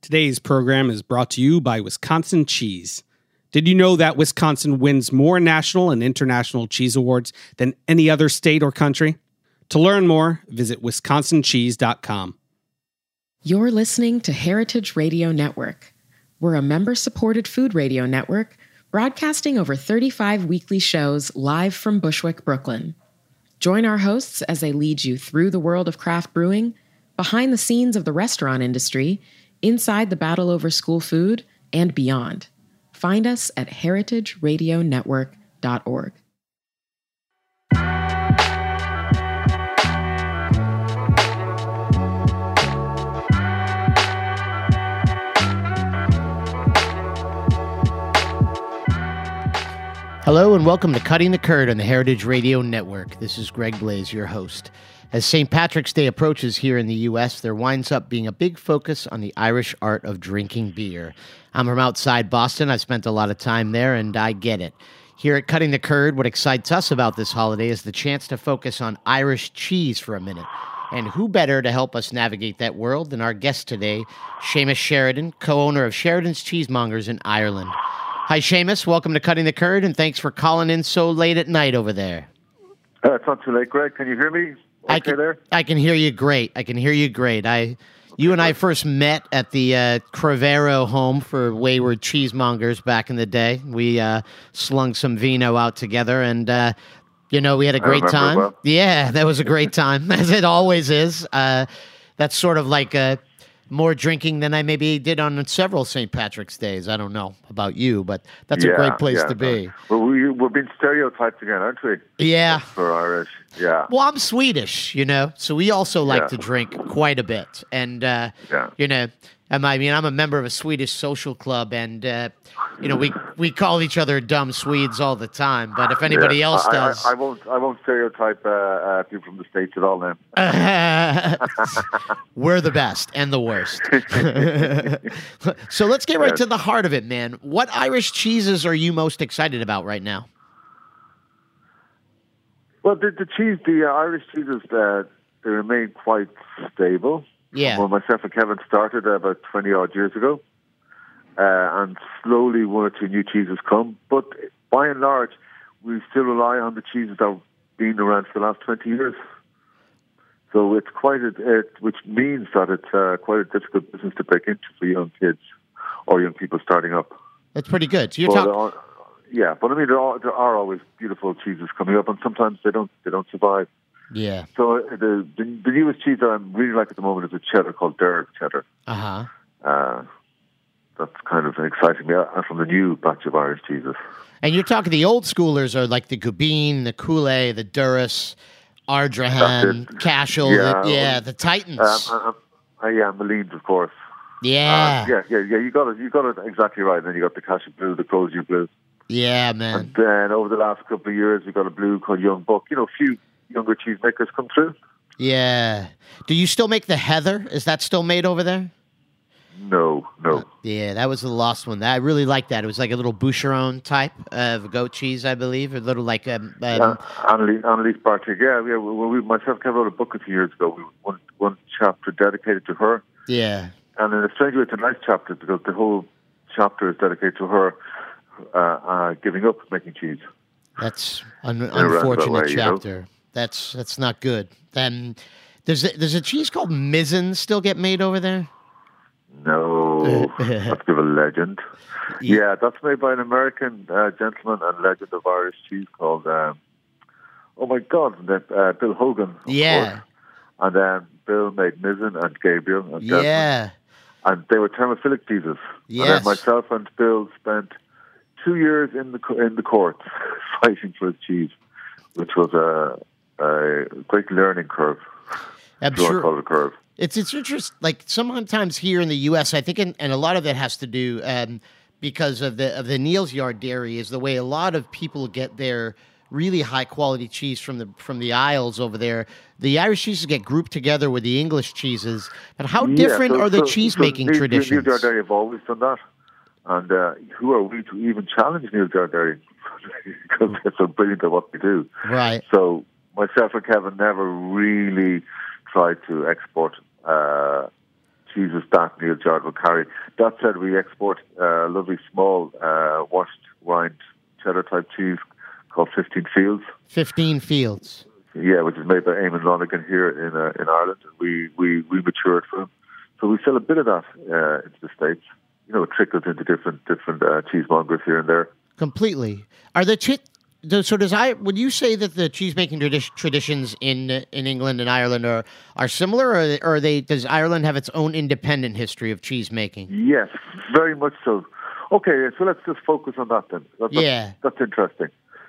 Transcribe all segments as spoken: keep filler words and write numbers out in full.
Today's program is brought to you by Wisconsin Cheese. Did you know that Wisconsin wins more national and international cheese awards than any other state or country? To learn more, visit wisconsin cheese dot com. You're listening to Heritage Radio Network. We're a member-supported food radio network broadcasting over thirty-five weekly shows live from Bushwick, Brooklyn. Join our hosts as they lead you through the world of craft brewing, behind the scenes of the restaurant industry, inside the battle over school food, and beyond. Find us at heritage radio network dot org. Hello and welcome to Cutting the Curd on the Heritage Radio Network. This is Greg Blaze, your host. As Saint Patrick's Day approaches here in the U S, there winds up being a big focus on the Irish art of drinking beer. I'm from outside Boston. I've spent a lot of time there, and I get it. Here at Cutting the Curd, what excites us about this holiday is the chance to focus on Irish cheese for a minute. And who better to help us navigate that world than our guest today, Seamus Sheridan, co-owner of Sheridan's Cheesemongers in Ireland. Hi, Seamus. Welcome to Cutting the Curd, and thanks for calling in so late at night over there. Uh, it's not too late, Greg. Can you hear me? Okay I can, there? I can hear you great. I can hear you great. I, you and I first met at the uh, Crevero home for Wayward Cheesemongers back in the day. We uh, slung some vino out together, and, uh, you know, we had a great time. Well. Yeah, that was a great time, as it always is. Uh, that's sort of like a... more drinking than I maybe did on several Saint Patrick's Days. I don't know about you, but that's yeah, a great place yeah, to be. No. Well, we, we're being stereotyped again, aren't we? Yeah. For Irish, yeah. Well, I'm Swedish, you know, so we also like yeah. to drink quite a bit. And, uh, yeah. you know, I mean, I'm a member of a Swedish social club, and, uh, you know, we, we call each other dumb Swedes all the time, but if anybody yeah. else I, does... I, I won't I won't stereotype uh, uh, people from the States at all then. We're the best and the worst. So let's get right yes. to the heart of it, man. What Irish cheeses are you most excited about right now? Well, the, the cheese, the uh, Irish cheeses, uh, they remain quite stable. Yeah. When myself and Kevin started uh, about twenty odd years ago, uh, and slowly one or two new cheeses come. But by and large, we still rely on the cheeses that have been around for the last twenty years. So it's quite a, it, which means that it's uh, quite a difficult business to break into for young kids or young people starting up. That's pretty good. So you're but, talking. uh, yeah, but I mean, there are, there are always beautiful cheeses coming up, and sometimes they don't they don't survive. Yeah. So uh, the, the the newest cheese that I really like at the moment is a cheddar called Derg cheddar. Uh-huh. Uh That's kind of exciting me. I'm from the new batch of Irish cheeses. And you're talking the old schoolers are like the Gubin, the Coulee, the Duras, Ardrahan, Cashel, yeah, the, yeah, the Titans. Um, uh, uh, yeah, Malines, of course. Yeah. Uh, yeah, yeah, yeah. You got it. You got it exactly right. And then you got the Cashel Blue, the Crozier Blue. Yeah, man. And then over the last couple of years, we got a blue called Young Buck. You know, a few younger cheesemakers come through. Yeah. Do you still make the Heather? Is that still made over there? No, no. Uh, yeah, that was the lost one. I really liked that. It was like a little Boucheron type of goat cheese, I believe, a little like um, um uh, Annalise, Annalise Bartig. Yeah, yeah. When we myself and Kevin wrote a book a few years ago. We one one chapter dedicated to her. Yeah. And in a strange way, it's a nice chapter because the whole chapter is dedicated to her uh, uh, giving up making cheese. That's an unfortunate way, chapter. You know? That's that's not good. Then there's a, there's a cheese called Mizzen still get made over there. No, that's give a legend. Yeah. yeah, that's made by an American uh, gentleman and legend of Irish cheese called, um, oh my God, uh, Bill Hogan. Yeah. Course. And then Bill made Mizzen and Gabriel and Desmond. Yeah. And they were thermophilic cheeses. Yes. And then myself and Bill spent two years in the in the courts fighting for his cheese, which was a, a great learning curve. I'm sure. Call it a curve. It's it's interesting. Like sometimes here in the U S, I think, and, and a lot of that has to do um, because of the of the Neal's Yard Dairy is the way a lot of people get their really high quality cheese from the from the aisles over there. The Irish cheeses get grouped together with the English cheeses. But how different yeah, so, are the so, cheese so making Neal's, traditions? Neal's Yard Dairy have always done that, and uh, who are we to even challenge Neal's Yard Dairy? Because they're so brilliant at what they do. Right. So myself and Kevin never really tried to export uh, cheeses that Neil Jard will carry. That said, we export a uh, lovely small uh, washed rind cheddar type cheese called fifteen Fields. fifteen Fields. Yeah, which is made by Eamon Lonergan here in uh, in Ireland. We we we mature it for them, so we sell a bit of that uh, into the States. You know, it trickles into different different uh, cheesemongers here and there. Completely. Are the chi- so does I? Would you say that the cheese making tradi- traditions in in England and Ireland are are similar, or are, they, or are they? Does Ireland have its own independent history of cheese making? Yes, very much so. Okay, so let's just focus on that then. That, that's, yeah, that's interesting.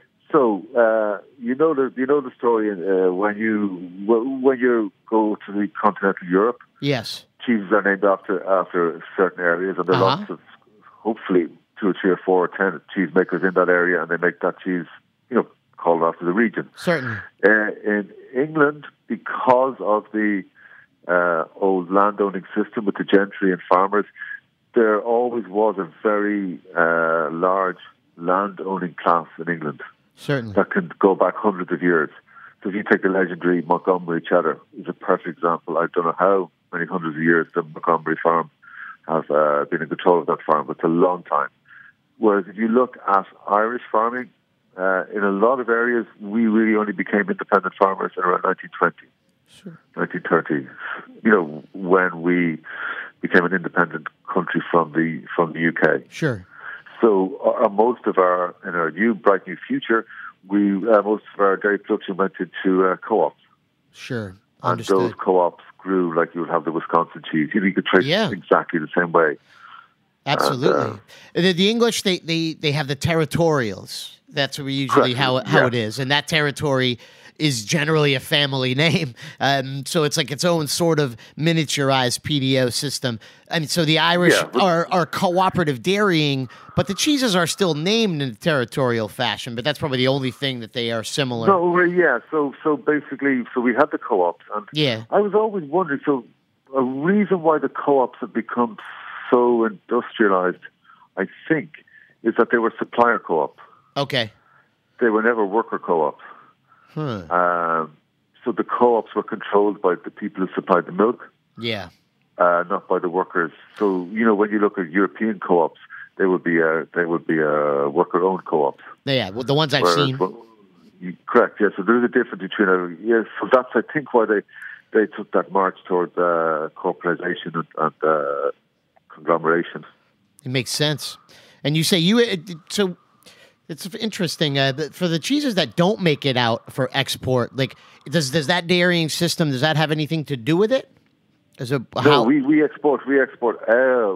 So uh, you know the you know the story uh, when you when you go to the continental Europe. Yes, cheeses are named after after certain areas, and there are uh-huh. lots of hopefully two or three or four or ten cheesemakers in that area, and they make that cheese, you know, called after the region. Certainly. Uh, in England, because of the uh, old landowning system with the gentry and farmers, there always was a very uh, large landowning class in England. Certainly. That can go back hundreds of years. So if you take the legendary Montgomery cheddar, is a perfect example. I don't know how many hundreds of years the Montgomery farm have uh, been in control of that farm, but it's a long time. Whereas if you look at Irish farming, uh, in a lot of areas, we really only became independent farmers in around nineteen twenty, sure. nineteen thirty. You know, when we became an independent country from the from the U K. Sure. So uh, most of our, in our new, bright new future, we uh, most of our dairy production went into uh, co-ops. Sure. And Understood. those co-ops grew like you would have the Wisconsin cheese. You know, you could trace Yeah. it exactly the same way. Absolutely. And, uh, the, the English, they, they, they have the territorials. That's usually correct. how how Yeah. it is. And that territory is generally a family name. Um, so it's like its own sort of miniaturized P D O system. I mean, so the Irish Yeah, but- are, are cooperative dairying, but the cheeses are still named in a territorial fashion. But that's probably the only thing that they are similar. No, well, yeah. So, so basically, so we had the co-ops, and Yeah. I was always wondering. So, a reason why the co-ops have become so industrialized, I think, is that they were supplier co-op. Okay. They were never worker co-ops. Huh. Um, so the co-ops were controlled by the people who supplied the milk, Yeah. uh, not by the workers. So you know, when you look at European co-ops, they would be a they would be a worker-owned co-ops. Yeah. Well, the ones I've Whereas, seen. well, you, correct. Yeah. So there is a difference between a yes. So that's I think why they they took that march towards uh, corporatization and, and uh, conglomeration. It makes sense. And you say you it, so it's interesting uh, but for the cheeses that don't make it out for export. Like, does does that dairying system does that have anything to do with it? As a No, how? we, we export we export a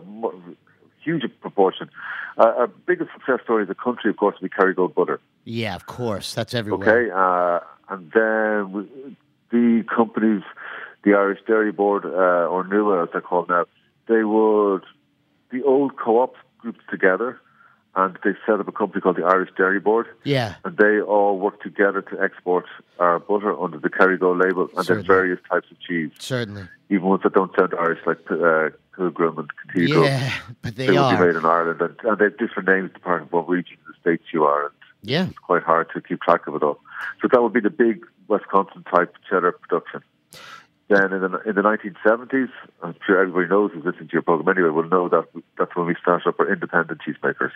huge proportion. Uh, our biggest success story as a country, of course, we Kerrygold butter. Yeah, of course, that's everywhere. Okay, uh, and then we, the companies, the Irish Dairy Board, uh, or N U A as they're called now, they would the old co-ops grouped together, and they set up a company called the Irish Dairy Board. Yeah, And they all work together to export our butter under the Kerrygold label, and Certainly. then various types of cheese, certainly. even ones that don't sound Irish, like uh, Pilgrim and Cathedral. Yeah, but they, They will be are. made in Ireland, and, and they have different names depending on what region of the States you are. And Yeah, it's quite hard to keep track of it all. So that would be the big Wisconsin type cheddar production. Then in the in the nineteen seventies, I'm sure everybody knows who's listening to your program anyway will know that that's when we started up our independent cheesemakers.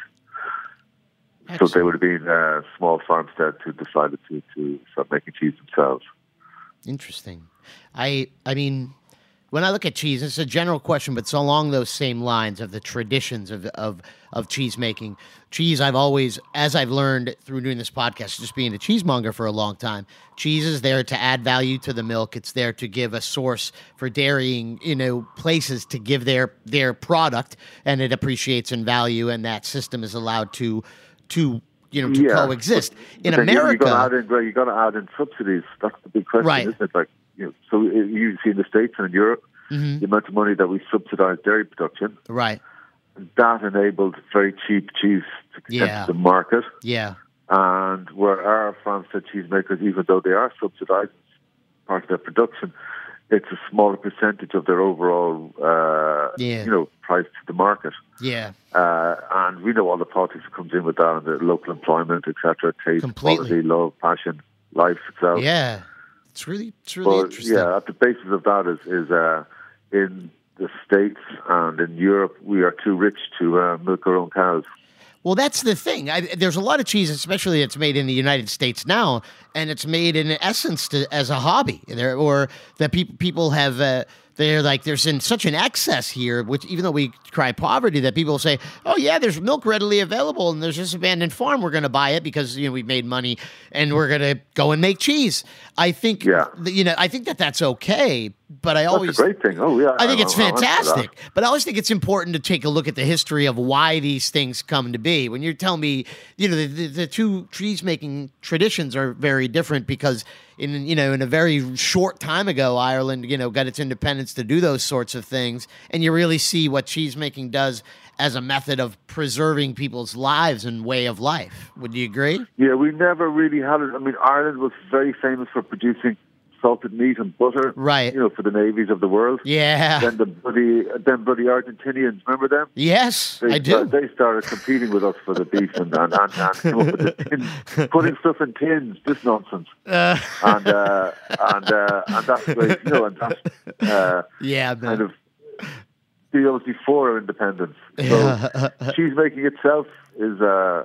So they Excellent. would have been uh, small farmsteads who decided to, to start making cheese themselves. Interesting. I I mean, when I look at cheese, it's a general question, but it's along those same lines of the traditions of of of cheese making. Cheese, I've always, as I've learned through doing this podcast, just being a cheesemonger for a long time, cheese is there to add value to the milk. It's there to give a source for dairying, you know, places to give their their product, and it appreciates in value, and that system is allowed to to you know to Yeah, coexist but- in but then you- America. you got to add in, well, you got to add in subsidies. That's the big question, Right. isn't it? Like, you know, so you see in the States and in Europe, Mhm. the amount of money that we subsidize dairy production, Right. that enabled very cheap cheese to Yeah. enter the market. Yeah. And where our farmstead cheesemakers, even though they are subsidized part of their production, it's a smaller percentage of their overall, uh, Yeah. you know, price to the market. Yeah. Uh, and we know all the politics that comes in with that, and the local employment, et cetera, taste, Completely. quality, love, passion, life itself. Yeah. It's really it's really But interesting. yeah, at the basis of that is is uh, in the States and in Europe, we are too rich to uh, milk our own cows. Well, that's the thing. I, there's a lot of cheese, especially that's made in the United States now, and it's made in essence to, as a hobby, there, or that people people have. Uh, they're like, there's in such an excess here, which even though we cry poverty, that people say, oh yeah, there's milk readily available, and there's this abandoned farm, we're going to buy it because you know we've made money, and we're going to go and make cheese. I think, yeah. you know, I think that that's okay. But I That's always a great thing. Oh yeah, I think I'm- it's I'm- I'm for that. fantastic. But I always think it's important to take a look at the history of why these things come to be. When you're telling me, you know, the, the, the two cheese making traditions are very different because in you know in a very short time ago, Ireland you know got its independence to do those sorts of things, and you really see what cheese making does as a method of preserving people's lives and way of life. Would you agree? Yeah, we never really had it. I mean, Ireland was very famous for producing salted meat and butter, Right. You know, for the navies of the world. Yeah. Then the bloody, then bloody Argentinians, remember them? Yes, They I do. start- they started competing with us for the beef and and, and, and came up with the tin, putting stuff in tins. This nonsense. Uh, And uh, and uh, and that's great, you know, and that's uh, yeah, man. kind of the was before our independence. So cheese making itself is, uh,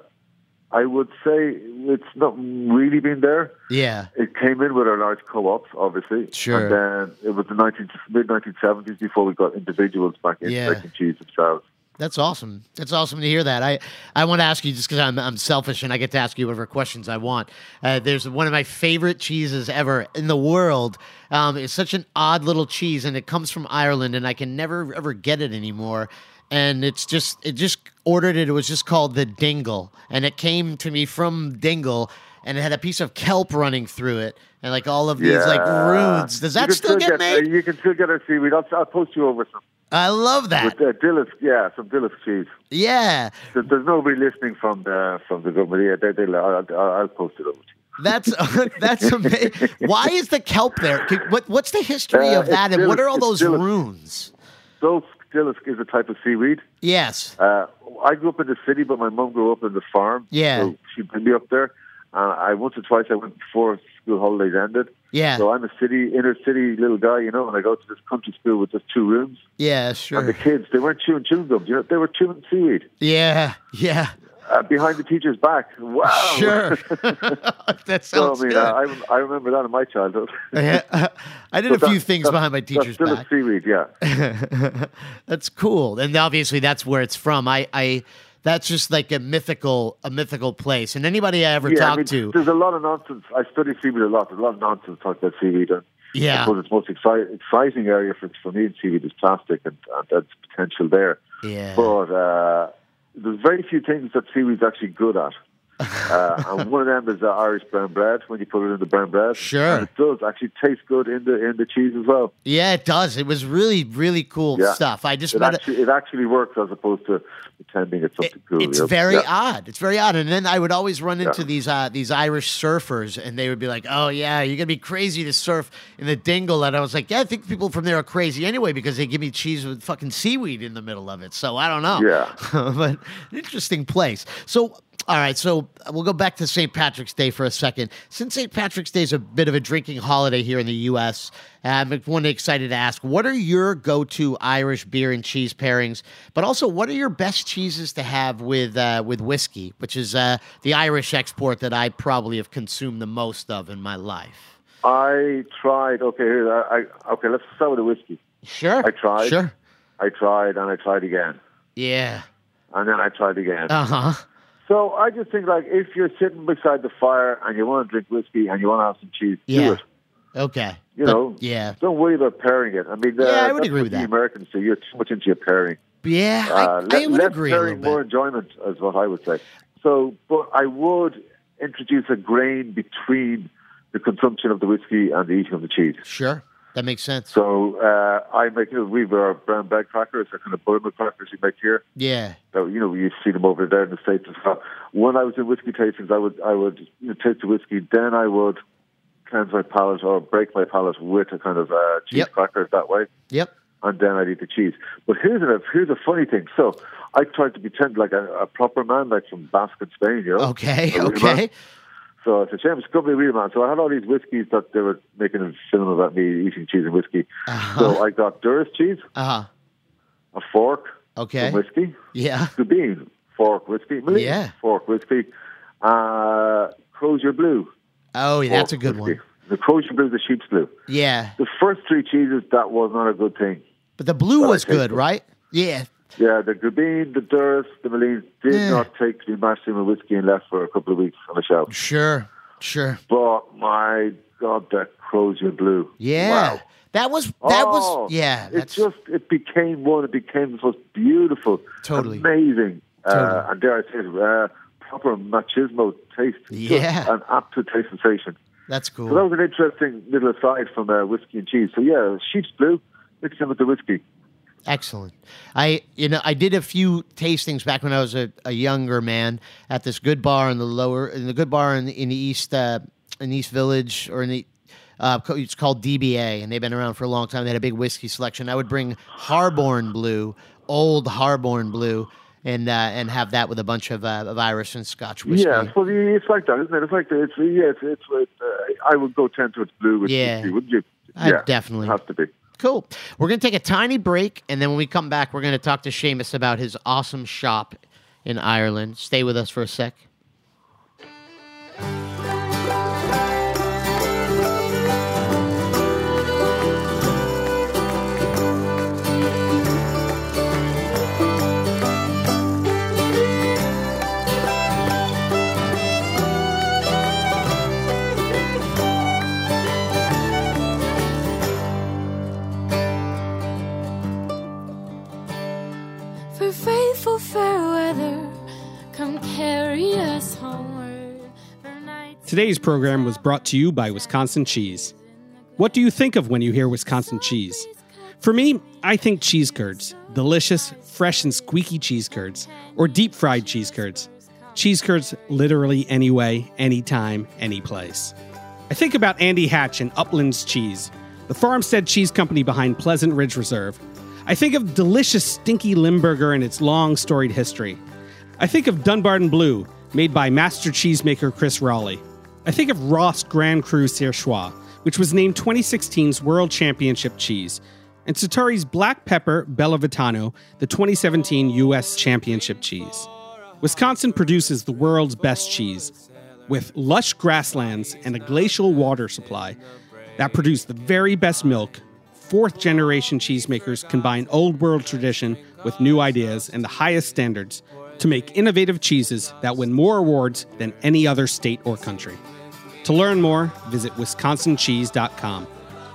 I would say, it's not really been there. yeah. It came in with our large co-ops, obviously. Sure. And then it was the nineteen, mid nineteen seventies before we got individuals back in Yeah. making cheese themselves. That's awesome. That's awesome to hear that. I, I want to ask you, just because I'm, I'm selfish and I get to ask you whatever questions I want. Uh, there's one of my favorite cheeses ever in the world. Um, it's such an odd little cheese, and it comes from Ireland, and I can never, ever get it anymore. And it's just, it just ordered it. It was just called the Dingle, and it came to me from Dingle, and it had a piece of kelp running through it, and like all of these like runes. Does You that can still get uh, made? you can still get our seaweed. I'll, I'll post you over some. I love that. With uh, Dillis, yeah, some Dillis cheese. Yeah. There- There's nobody listening from the from the government. Yeah, they, they, I'll, I'll I'll post it over to you. That's that's amazing. Why is the kelp there? Can- What what's the history Uh, of that, it's and what still- are all it's those still a- runes? So Dillis is a type of seaweed. Yes. Uh, I grew up in the city, but my mum grew up in the farm. Yeah. So she brought me up there. Uh, I once or twice I went before school holidays ended. Yeah. So I'm a city, inner city little guy, you know, and I go to this country school with just two rooms. Yeah. And the Sure. kids, they weren't chewing chewing gum, you know, they were chewing seaweed Yeah. Yeah. uh, behind the teacher's back. Wow. Sure. that So, sounds I mean, good. uh, I, I remember that in my childhood. Yeah. I did So a few that- things that's- behind my teacher's that's still back. a seaweed, yeah. That's cool, and obviously that's where it's from. I, I, that's just like a mythical, a mythical place. And anybody I ever Yeah, I talked mean, to, there's a lot of nonsense. I study seaweed a lot. There's a lot of nonsense talking about seaweed. And I yeah, suppose its most exci- exciting area for, for me in seaweed is plastic, and, and that's potential there. yeah, But uh, there's very few things that seaweed's actually good at. Uh, and one of them is the Irish brown bread, when you put it in the brown bread. Sure. And it does actually taste good in the in the cheese as well. yeah, it does. It was really, really cool Yeah. stuff. I just It met a, actually, it actually works as opposed to pretending it's something cool. It's you know? very Yeah. odd. It's very odd. And then I would always run into Yeah. these uh, these Irish surfers, and they would be like, "Oh yeah, you're gonna be crazy to surf in the Dingle." And I was like, "Yeah, I think people from there are crazy anyway because they give me cheese with fucking seaweed in the middle of it." So I don't know. Yeah. but interesting place. So. All right, so we'll go back to Saint Patrick's Day for a second. Since Saint Patrick's Day is a bit of a drinking holiday here in the U S, I'm one excited to ask, what are your go-to Irish beer and cheese pairings? But also, what are your best cheeses to have with uh, with whiskey, which is uh, the Irish export that I probably have consumed the most of in my life? I tried. Okay, here. I, I okay. Let's start with the whiskey. Sure. I tried. Sure. I tried and I tried again, Yeah. and then I tried again. Uh-huh. So I just think, like, if you're sitting beside the fire and you want to drink whiskey and you want to have some cheese, Yeah. do it. Okay. You But- know, Yeah. don't worry about pairing it. I mean, Yeah, uh, I would that's agree what with the that. Americans do. You're too much into your pairing. Yeah, Uh, I, let, I would less agree a little pairing, bit. more enjoyment, is what I would say. So, but I would introduce a grain between the consumption of the whiskey and the eating of the cheese. Sure. That makes sense. So uh, I make, you know, we have our brown bread crackers, our kind of buttermilk crackers we make here. Yeah. So, you know, you see them over there in the States as well. When I was in whiskey tastings, I would, I would you know, taste the whiskey, then I would cleanse my palate or break my palate with a kind of uh, cheese Yep. crackers that way, Yep. and then I'd eat the cheese. But here's a, here's a funny thing. So I tried to pretend like a, a proper man, like from Basque in Spain, you know? Okay. A real Okay. man. So it's a shame. It's going to be a real man. So I had all these whiskeys that they were making a film about me eating cheese and whiskey. Uh-huh. So I got Durst cheese. Uh-huh. a fork, Okay. some whiskey, Yeah. Gabine, fork, whiskey, Maline, Yeah. fork, whiskey, uh, Crozier Blue. Oh, yeah, that's a fork, good whiskey. one. The Crozier Blue, the sheep's blue. Yeah. The first three cheeses, that was not a good thing. But the blue But I was take good, it. right? Yeah. Yeah, the Gabine, the Durst, the Malines did Yeah. not take to be mashed in with whiskey and left for a couple of weeks on the shelf. Sure. Sure. But my God, that Crozier Blue. Yeah. Wow. That was, that Oh, was, yeah. It That's, just, it became one. It became the most beautiful, Totally. amazing, Totally. uh, and dare I say it, uh, proper machismo taste. Just Yeah. an absolute taste sensation. that's So that cool. was an interesting little aside from uh, whiskey and cheese. So yeah, sheep's blue, mixed in with the whiskey. Excellent. I, you know, I did a few tastings back when I was a, a younger man at this good bar in the lower, in the good bar in the, in the East, uh, in East Village, or in the, uh, co- it's called D B A, and they've been around for a long time. They had a big whiskey selection. I would bring Harborne Blue, old Harborne Blue, and uh, and have that with a bunch of uh, of Irish and Scotch whiskey. Yeah, well, it's like that, isn't it? It's like that. It's yeah, it's, it's uh, I would go ten towards blue with Yeah. whiskey, wouldn't you? I Yeah, definitely. it has to be. Cool. We're going to take a tiny break, and then when we come back, we're going to talk to Seamus about his awesome shop in Ireland. Stay with us for a sec. For faithful fair weather, come carry us homeward. For nights Today's program was brought to you by Wisconsin Cheese. What do you think of when you hear Wisconsin cheese? For me, I think cheese curds. Delicious, fresh and squeaky cheese curds. Or deep fried cheese curds. Cheese curds literally any way, anytime, any place. I think about Andy Hatch and Uplands Cheese, the farmstead cheese company behind Pleasant Ridge Reserve. I think of delicious stinky Limburger and its long storied history. I think of Dunbarton Blue, made by master cheesemaker Chris Raleigh. I think of Ross Grand Cru Surchoix, which was named twenty sixteen's World Championship cheese, and Sartori's Black Pepper Bella Vitano, the twenty seventeen U S Championship cheese. Wisconsin produces the world's best cheese, with lush grasslands and a glacial water supply that produce the very best milk. Fourth-generation cheesemakers combine old-world tradition with new ideas and the highest standards to make innovative cheeses that win more awards than any other state or country. To learn more, visit wisconsin cheese dot com.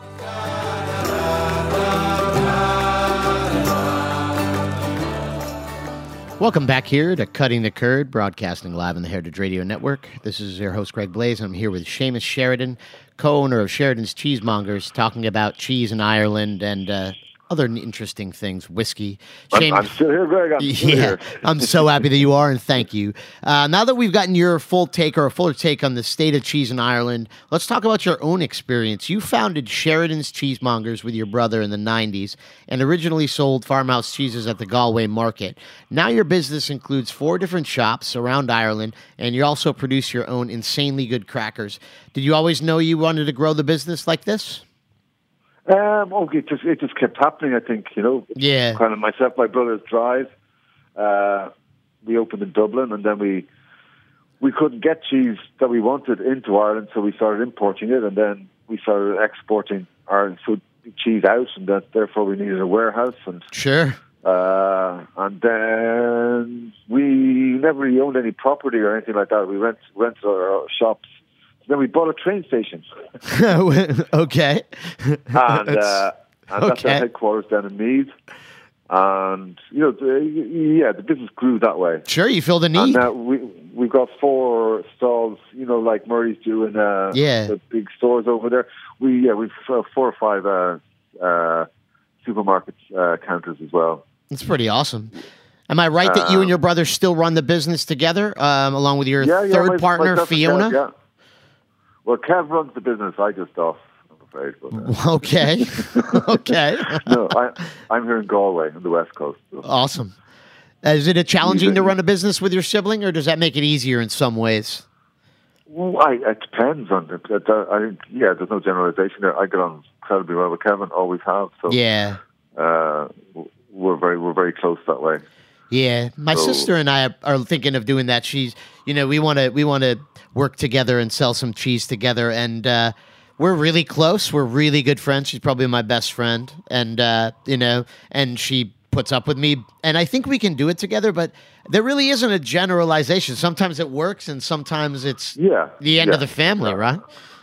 Welcome back here to Cutting the Curd, broadcasting live on the Heritage Radio Network. This is your host, Greg Blaze, and I'm here with Seamus Sheridan, co-owner of Sheridan's Cheesemongers, talking about cheese in Ireland and uh, other interesting things, whiskey. I'm, I'm still here, Greg. I'm still Yeah, here. I'm so happy that you are, and thank you. Uh, now that we've gotten your full take or a fuller take on the state of cheese in Ireland, let's talk about your own experience. You founded Sheridan's Cheesemongers with your brother in the nineties and originally sold farmhouse cheeses at the Galway market. Now your business includes four different shops around Ireland, and you also produce your own insanely good crackers. Did you always know you wanted to grow the business like this? Um, okay, it just, it just kept happening, I think, you know. Yeah. Kind of myself, my brother's drive. Uh, we opened in Dublin, and then we we couldn't get cheese that we wanted into Ireland, so we started importing it, and then we started exporting our food cheese out, and that, therefore we needed a warehouse. And Sure. uh, and then we never really owned any property or anything like that. We rent rented our shops. Then we bought a train station. Okay. and, That's- uh, and that's okay. our headquarters down in Meath. And you know, the, yeah, the business grew that way. Sure, you feel the And need. now we we've got four stalls, you know, like Murray's doing uh, Yeah. the big stores over there. We yeah, we've uh, four or five uh, uh, supermarket uh, counters as well. It's pretty awesome. Am I right that you and your brother still run the business together, um, along with your Yeah, yeah. third my- partner, myself and Fiona? Kev, yeah. Well, Kev runs the business. I just off. I'm afraid. But, uh, Okay. Okay. no, I, I'm here in Galway on the west coast. So. Awesome. Uh, Is it a challenging to Easy. run a business with your sibling, or does that make it easier in some ways? Well, I, it depends on it. it uh, I think, yeah, there's no generalization there. I get on incredibly well with Kevin, always have. So, Yeah. uh, we're very we're very close that way. Yeah, my So- sister and I are, are thinking of doing that. She's, you know, we want to we want to work together and sell some cheese together, and uh, we're really close. We're really good friends. She's probably my best friend, and uh, you know, and she puts up with me, and I think we can do it together. But there really isn't a generalization. Sometimes it works, and sometimes it's Yeah, the end yeah, of the family, yeah. right?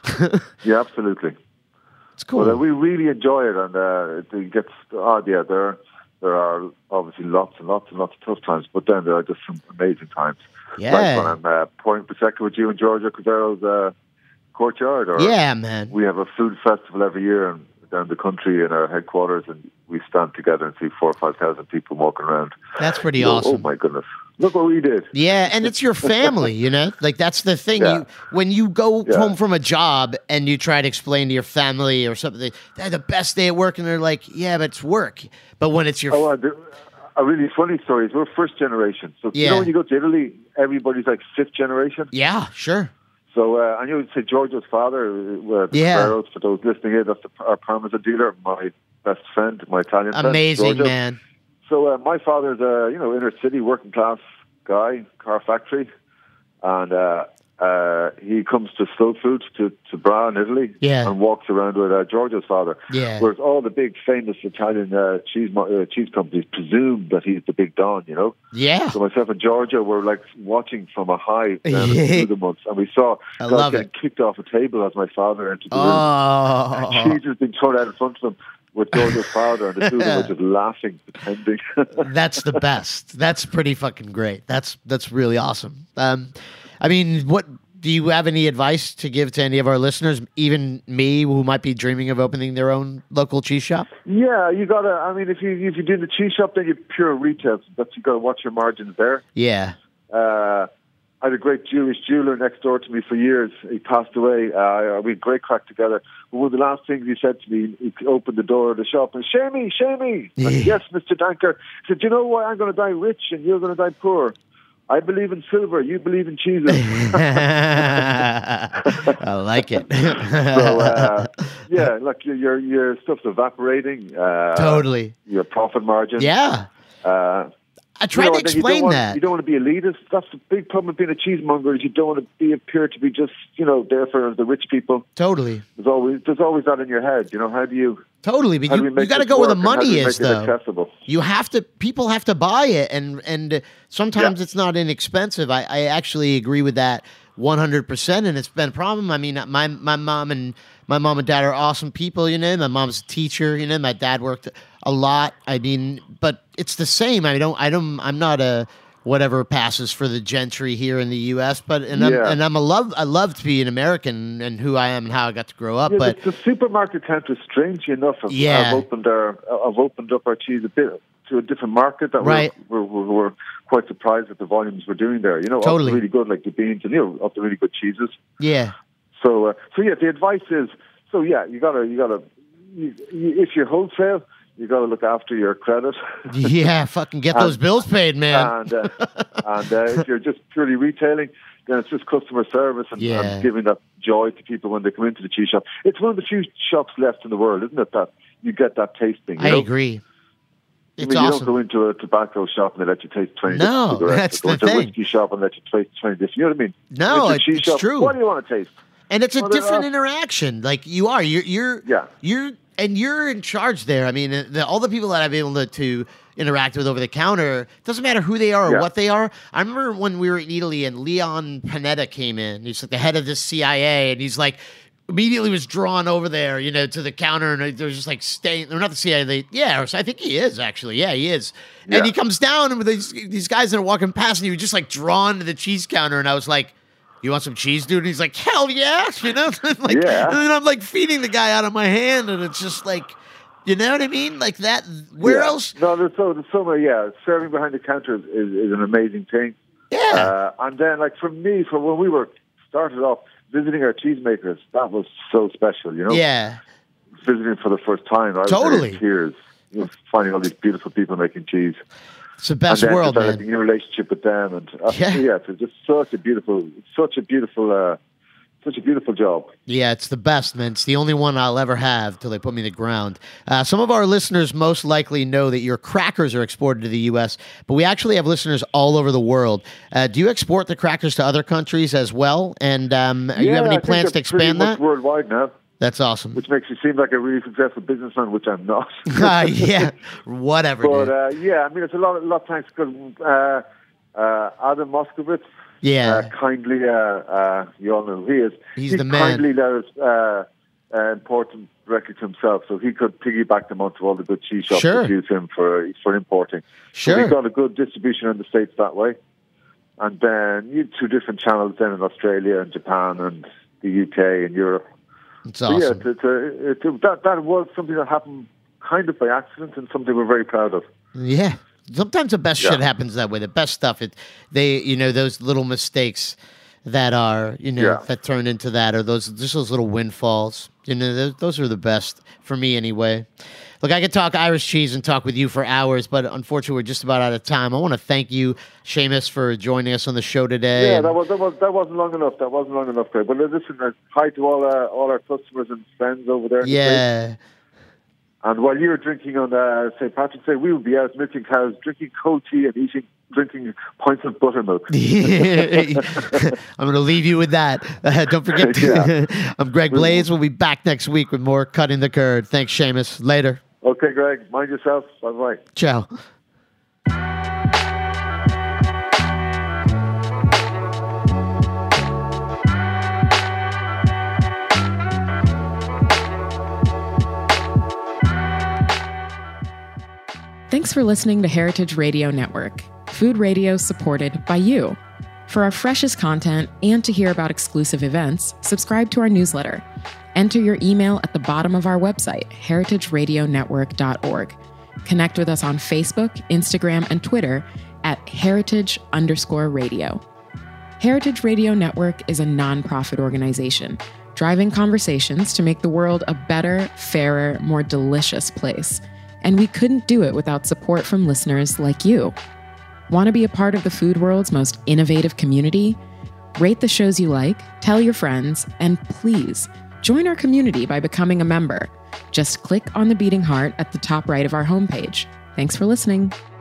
Yeah, absolutely. It's cool. Well, uh, we really enjoy it, and uh, it, it gets odd. Yeah, there there are obviously lots and lots and lots of tough times, but then there are just some amazing times. Yeah. Like when I'm uh, pouring prosecco with you in Giorgio Cavero's uh, courtyard, or yeah, man. we have a food festival every year and down the country in our headquarters, and we stand together and see four or five thousand people walking around. That's pretty You go, awesome. Oh my goodness! Look what we did. Yeah, and it's your family, you know? Like, that's the thing. Yeah. You When you go Yeah. home from a job and you try to explain to your family or something, they had the best day at work, and they're like, yeah, but it's work. But when it's your... Oh, uh, there- a really funny story is we're first generation. So you Yeah. know when you go to Italy, everybody's like fifth generation. yeah, sure. So uh, I knew say Giorgio's father, uh, the Yeah. Caveros, for those listening here, that's the, our Parmesan dealer, my best friend, my Italian friend. Amazing, Giorgio. man. So uh, my father's a you know inner city working class guy, car factory, and uh, uh, he comes to slow food to to Bra in Italy, Yeah. and walks around with uh, Giorgio's father. Yeah. Whereas all the big famous Italian uh, cheese mo- uh, cheese companies presume that he's the big don, you know. Yeah. So myself and Giorgio were like watching from a high down Yeah. through the months, and we saw I guys love getting it. kicked off a table as my father entered the room. Oh. Cheese has been thrown out in front of them with Giorgio's father, and the two of them were just laughing, pretending. That's the best. That's pretty fucking great. That's that's really awesome. Um, I mean, what do you have any advice to give to any of our listeners, even me, who might be dreaming of opening their own local cheese shop? Yeah, you gotta. I mean, if you if you do the cheese shop, then you're pure retail. But you gotta watch your margins there. Yeah. Uh, I had a great Jewish jeweler next door to me for years. He passed away. Uh, we had great crack together. But one of the last things he said to me, he opened the door of the shop and, "Shamey, Shamey." I said, "Yes, Mister Danker." He said, "Do you know why I'm going to die rich and you're going to die poor? I believe in silver. You believe in cheeses." I like it. So, uh, yeah, look, your, your, your stuff's evaporating. Uh, Totally. Your profit margin. Yeah. Uh, I tried you know, to and then you don't explain want- that. You don't want to be elitist. That's the big problem with being a cheesemonger is you don't want to be appear to be just, you know, there for the rich people. Totally. There's always there's always that in your head. You know, how do you Totally. But how do you, we make you got to this go where the work, and how do money we make is, it though. accessible? You have to, people have to buy it, and and sometimes Yeah. it's not inexpensive. I, I actually agree with that one hundred percent, and it's been a problem. I mean, my my mom and my mom and dad are awesome people, you know. My mom's a teacher, you know. My dad worked a lot. I mean, but it's the same. I don't, I don't, I'm not a whatever passes for the gentry here in the U S, but and I'm Yeah. and I'm a love. I love to be an American and who I am and how I got to grow up. Yeah, but the, the supermarket counters, strangely enough, have, Yeah. have opened our have opened up our cheese a bit to a different market that Right. we're, we're, we're, we're quite surprised at the volumes we're doing there. You know, Totally. up to really good like the beans and you know up to really good cheeses. yeah, So, uh, so yeah, the advice is, so yeah, you gotta, you gotta, you, you, if you're wholesale, you gotta look after your credit. yeah, fucking get those And- bills paid, man. and uh, and uh, if you're just purely retailing, then it's just customer service and, Yeah. and giving that joy to people when they come into the cheese shop. It's one of the few shops left in the world, isn't it, that you get that tasting. You I know? agree. I It's mean, you awesome. don't go into a tobacco shop and they let you taste twenty No, different cigarettes. that's You go the into a thing. whiskey shop and let you taste twenty different. You know what I mean? No, You go into a it- cheese it's shop, true. What do you want to taste? And it's a Well, there different are- interaction. Like you are, you're, you're, Yeah. you're, and you're in charge there. I mean, the, all the people that I've been able to, to interact with over the counter, doesn't matter who they are or Yeah. what they are. I remember when we were in Italy and Leon Panetta came in. He's like the head of the C I A, and he's like immediately was drawn over there, you know, to the counter, and they're just like staying. They're not the C I A. They, yeah, or so I think he is actually. Yeah, he is. Yeah. And he comes down, and with these these guys that are walking past, and he was just like drawn to the cheese counter, and I was like, "You want some cheese, dude?" And he's like, "Hell yeah!" You know, like, Yeah. and then I'm like feeding the guy out of my hand, and it's just like, you know what I mean? Like that. Where Yeah. else? No, there's so, there's so many, yeah, serving behind the counter is, is, is an amazing thing. Yeah, Uh, and then, like, for me, for when we were started off, visiting our cheesemakers, that was so special, you know? yeah, Visiting for the first time. I was Totally. in tears. You know, finding all these beautiful people making cheese. it's the best and then world, developing man. a relationship with them. And uh, Yeah. yeah, it's just such a beautiful, such a beautiful uh, such a beautiful job. Yeah, it's the best, man. It's the only one I'll ever have till they put me in the ground. Uh, some of our listeners most likely know that your crackers are exported to the U S, but we actually have listeners all over the world. Uh, do you export the crackers to other countries as well? And um, yeah, you have any I plans to think they're expand pretty much that? worldwide now, That's awesome. which makes you seem like a really successful businessman, which I'm not. uh, yeah, whatever, But dude. uh, yeah, I mean, it's a lot, a lot of thanks because uh, uh, Adam Moskowitz, Yeah. uh, kindly, uh, uh, you all know who he is. He's he the man. kindly let us uh, uh, import them directly to himself, so he could piggyback them onto all the good cheese shops Sure. that use him for for importing. Sure. So we got a good distribution in the States that way, and then you two different channels then in Australia and Japan and the U K and Europe. It's So awesome. yeah, it's, a, it's a, that that was something that happened kind of by accident and something we're very proud of. Yeah. Sometimes the best Yeah. shit happens that way. The best stuff, it they you know those little mistakes that are you know Yeah. that turn into that, or those just those little windfalls. You know, those, those are the best for me anyway. Look, I could talk Irish cheese and talk with you for hours, but unfortunately, we're just about out of time. I want to thank you, Seamus, for joining us on the show today. Yeah, and- that was that was that wasn't long enough. That wasn't long enough, Greg. But listen, uh, hi to all our all our customers and friends over there. in the States. yeah. And while you're drinking on uh, Saint Patrick's Day, we will be out milking cows, drinking cold tea, and eating drinking pints of buttermilk. I'm going to leave you with that. Uh, don't forget. To, Yeah. I'm Greg Blaze. We'll be back next week with more Cutting the Curd. Thanks, Seamus. Later. Okay, Greg. Mind yourself. Bye bye. Ciao. Thanks for listening to Heritage Radio Network, food radio supported by you. For our freshest content and to hear about exclusive events, subscribe to our newsletter. Enter your email at the bottom of our website, heritage radio network dot org. Connect with us on Facebook, Instagram, and Twitter at heritage underscore radio. Heritage Radio Network is a nonprofit organization driving conversations to make the world a better, fairer, more delicious place. And we couldn't do it without support from listeners like you. Want to be a part of the food world's most innovative community? Rate the shows you like, tell your friends, and please join our community by becoming a member. Just click on the beating heart at the top right of our homepage. Thanks for listening.